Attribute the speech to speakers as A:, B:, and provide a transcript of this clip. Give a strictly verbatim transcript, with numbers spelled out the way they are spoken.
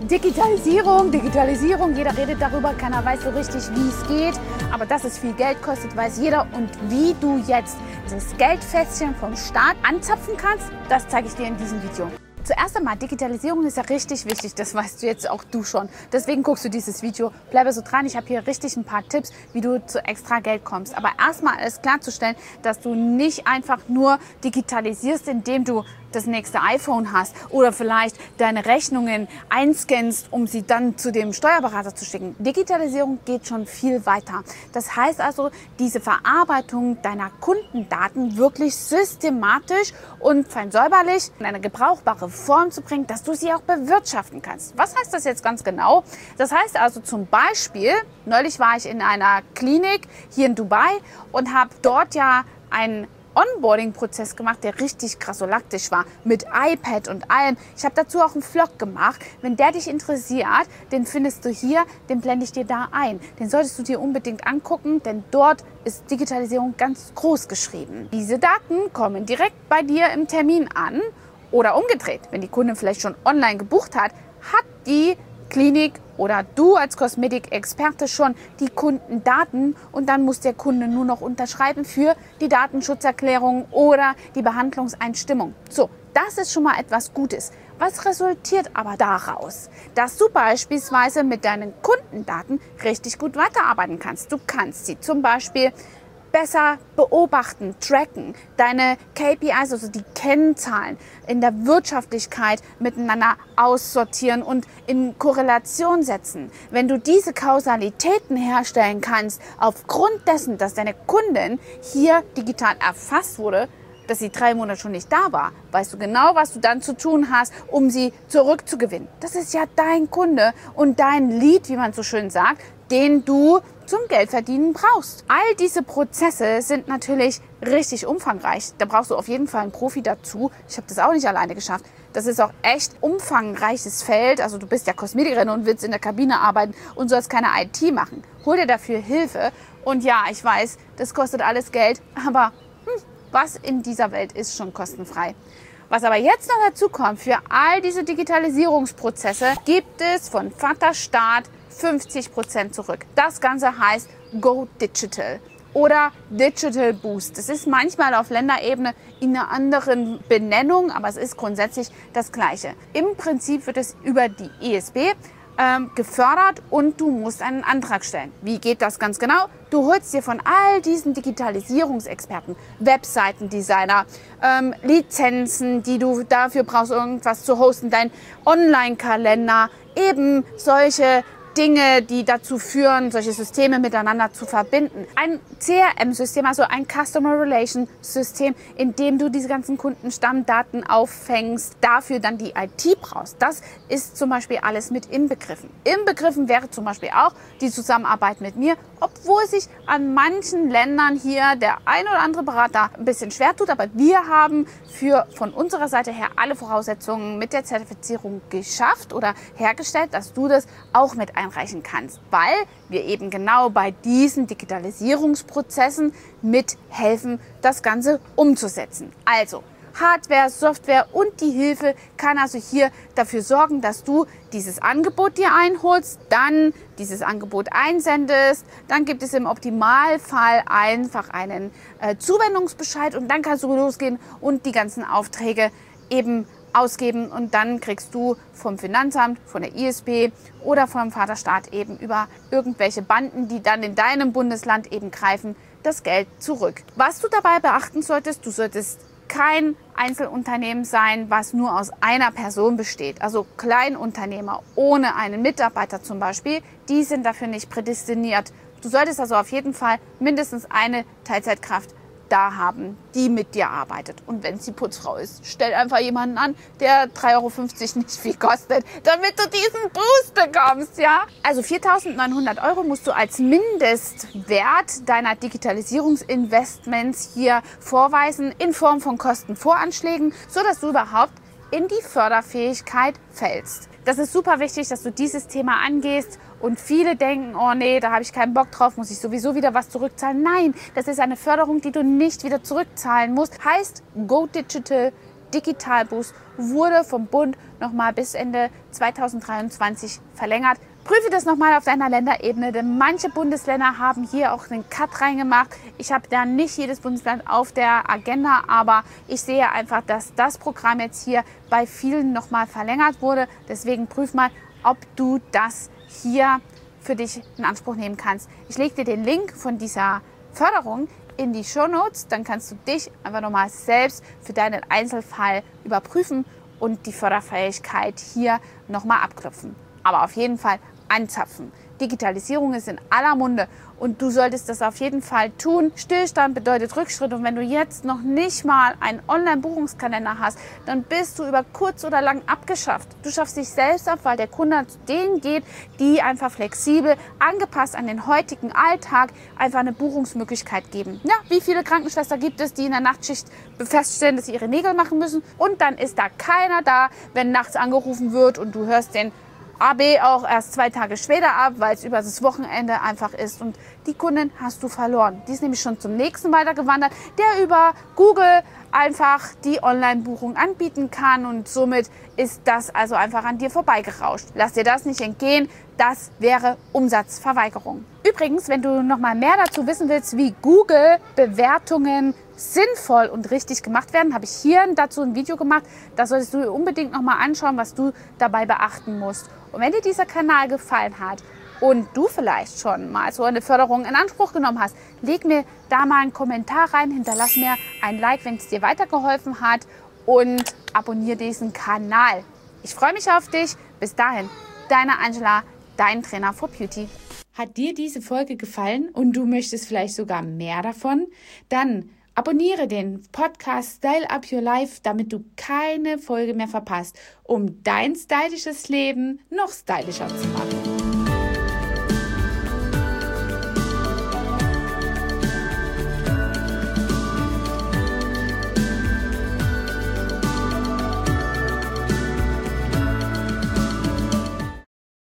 A: Digitalisierung, Digitalisierung, jeder redet darüber, keiner weiß so richtig, wie es geht, aber dass es viel Geld kostet, weiß jeder. Und wie du jetzt das Geldfässchen vom Staat anzapfen kannst, das zeige ich dir in diesem Video. Zuerst einmal, Digitalisierung ist ja richtig wichtig, das weißt du jetzt auch du schon. Deswegen guckst du dieses Video, bleibe so dran, ich habe hier richtig ein paar Tipps, wie du zu extra Geld kommst. Aber erstmal ist klarzustellen, dass du nicht einfach nur digitalisierst, indem du das nächste iPhone hast oder vielleicht deine Rechnungen einscannst, um sie dann zu dem Steuerberater zu schicken. Digitalisierung geht schon viel weiter. Das heißt also, diese Verarbeitung deiner Kundendaten wirklich systematisch und fein säuberlich in eine gebrauchbare Form zu bringen, dass du sie auch bewirtschaften kannst. Was heißt das jetzt ganz genau? Das heißt also zum Beispiel, neulich war ich in einer Klinik hier in Dubai und habe dort ja einen Onboarding-Prozess gemacht, der richtig krassolaktisch war, mit iPad und allem. Ich habe dazu auch einen Vlog gemacht. Wenn der dich interessiert, den findest du hier, den blende ich dir da ein. Den solltest du dir unbedingt angucken, denn dort ist Digitalisierung ganz groß geschrieben. Diese Daten kommen direkt bei dir im Termin an oder umgedreht. Wenn die Kundin vielleicht schon online gebucht hat, hat die Klinik oder du als Kosmetikexperte schon die Kundendaten und dann muss der Kunde nur noch unterschreiben für die Datenschutzerklärung oder die Behandlungseinstimmung. So, das ist schon mal etwas Gutes. Was resultiert aber daraus? Dass du beispielsweise mit deinen Kundendaten richtig gut weiterarbeiten kannst. Du kannst sie zum Beispiel besser beobachten, tracken, deine K P Is, also die Kennzahlen in der Wirtschaftlichkeit miteinander aussortieren und in Korrelation setzen. Wenn du diese Kausalitäten herstellen kannst, aufgrund dessen, dass deine Kundin hier digital erfasst wurde, dass sie drei Monate schon nicht da war, weißt du genau, was du dann zu tun hast, um sie zurückzugewinnen. Das ist ja dein Kunde und dein Lead, wie man so schön sagt, den du zum Geldverdienen brauchst. All diese Prozesse sind natürlich richtig umfangreich. Da brauchst du auf jeden Fall einen Profi dazu. Ich habe das auch nicht alleine geschafft. Das ist auch echt umfangreiches Feld. Also du bist ja Kosmetikerin und willst in der Kabine arbeiten und sollst keine I T machen. Hol dir dafür Hilfe. Und ja, ich weiß, das kostet alles Geld, aber hm, was in dieser Welt ist schon kostenfrei. Was aber jetzt noch dazu kommt, für all diese Digitalisierungsprozesse gibt es von Vaterstaat fünfzig Prozent zurück. Das Ganze heißt Go Digital oder Digital Boost. Das ist manchmal auf Länderebene in einer anderen Benennung, aber es ist grundsätzlich das Gleiche. Im Prinzip wird es über die I S B ähm, gefördert und du musst einen Antrag stellen. Wie geht das ganz genau? Du holst dir von all diesen Digitalisierungsexperten, Webseitendesigner, ähm, Lizenzen, die du dafür brauchst, irgendwas zu hosten, dein Online-Kalender, eben solche Dinge, die dazu führen, solche Systeme miteinander zu verbinden. Ein C R M-System, also ein Customer Relation System, in dem du diese ganzen Kundenstammdaten auffängst, dafür dann die I T brauchst. Das ist zum Beispiel alles mit inbegriffen. Inbegriffen wäre zum Beispiel auch die Zusammenarbeit mit mir, obwohl sich an manchen Ländern hier der ein oder andere Berater ein bisschen schwer tut, aber wir haben für von unserer Seite her alle Voraussetzungen mit der Zertifizierung geschafft oder hergestellt, dass du das auch mit einreichen kannst, weil wir eben genau bei diesen Digitalisierungsprozessen mithelfen, das Ganze umzusetzen. Also Hardware, Software und die Hilfe kann also hier dafür sorgen, dass du dieses Angebot dir einholst, dann dieses Angebot einsendest, dann gibt es im Optimalfall einfach einen äh, Zuwendungsbescheid und dann kannst du losgehen und die ganzen Aufträge eben ausgeben und dann kriegst du vom Finanzamt, von der I S B oder vom Vaterstaat eben über irgendwelche Banden, die dann in deinem Bundesland eben greifen, das Geld zurück. Was du dabei beachten solltest, du solltest kein Einzelunternehmen sein, was nur aus einer Person besteht. Also Kleinunternehmer ohne einen Mitarbeiter zum Beispiel, die sind dafür nicht prädestiniert. Du solltest also auf jeden Fall mindestens eine Teilzeitkraft da haben, die mit dir arbeitet. Und wenn sie Putzfrau ist, stell einfach jemanden an, der drei Euro fünfzig nicht viel kostet, damit du diesen Boost bekommst, ja? Also viertausendneunhundert Euro musst du als Mindestwert deiner Digitalisierungsinvestments hier vorweisen in Form von Kostenvoranschlägen, sodass du überhaupt in die Förderfähigkeit fällst. Das ist super wichtig, dass du dieses Thema angehst. Und viele denken, oh nee, da habe ich keinen Bock drauf, muss ich sowieso wieder was zurückzahlen. Nein, das ist eine Förderung, die du nicht wieder zurückzahlen musst. Heißt Go Digital, Digitalboost wurde vom Bund nochmal bis Ende zweitausenddreiundzwanzig verlängert. Prüfe das nochmal auf deiner Länderebene, denn manche Bundesländer haben hier auch einen Cut reingemacht. Ich habe da nicht jedes Bundesland auf der Agenda, aber ich sehe einfach, dass das Programm jetzt hier bei vielen nochmal verlängert wurde. Deswegen prüf mal, ob du das hier für dich in Anspruch nehmen kannst. Ich lege dir den Link von dieser Förderung in die Shownotes, dann kannst du dich einfach nochmal selbst für deinen Einzelfall überprüfen und die Förderfähigkeit hier nochmal abklopfen. Aber auf jeden Fall anzapfen. Digitalisierung ist in aller Munde und du solltest das auf jeden Fall tun. Stillstand bedeutet Rückschritt und wenn du jetzt noch nicht mal einen Online-Buchungskalender hast, dann bist du über kurz oder lang abgeschafft. Du schaffst dich selbst ab, weil der Kunde zu denen geht, die einfach flexibel, angepasst an den heutigen Alltag, einfach eine Buchungsmöglichkeit geben. Ja, wie viele Krankenschwestern gibt es, die in der Nachtschicht feststellen, dass sie ihre Nägel machen müssen und dann ist da keiner da, wenn nachts angerufen wird und du hörst den A B auch erst zwei Tage später ab, weil es über das Wochenende einfach ist. Und die Kundin hast du verloren. Die ist nämlich schon zum nächsten weitergewandert, der über Google einfach die Online-Buchung anbieten kann. Und somit ist das also einfach an dir vorbeigerauscht. Lass dir das nicht entgehen. Das wäre Umsatzverweigerung. Übrigens, wenn du noch mal mehr dazu wissen willst, wie Google-Bewertungen sinnvoll und richtig gemacht werden, habe ich hier dazu ein Video gemacht. Da solltest du unbedingt noch mal anschauen, was du dabei beachten musst. Und wenn dir dieser Kanal gefallen hat und du vielleicht schon mal so eine Förderung in Anspruch genommen hast, leg mir da mal einen Kommentar rein, hinterlass mir ein Like, wenn es dir weitergeholfen hat und abonniere diesen Kanal. Ich freue mich auf dich. Bis dahin, deine Angela, dein Trainer for Beauty. Hat dir diese Folge gefallen und du möchtest vielleicht sogar mehr davon? Dann abonniere den Podcast Style Up Your Life, damit du keine Folge mehr verpasst, um dein stylisches Leben noch stylischer zu machen.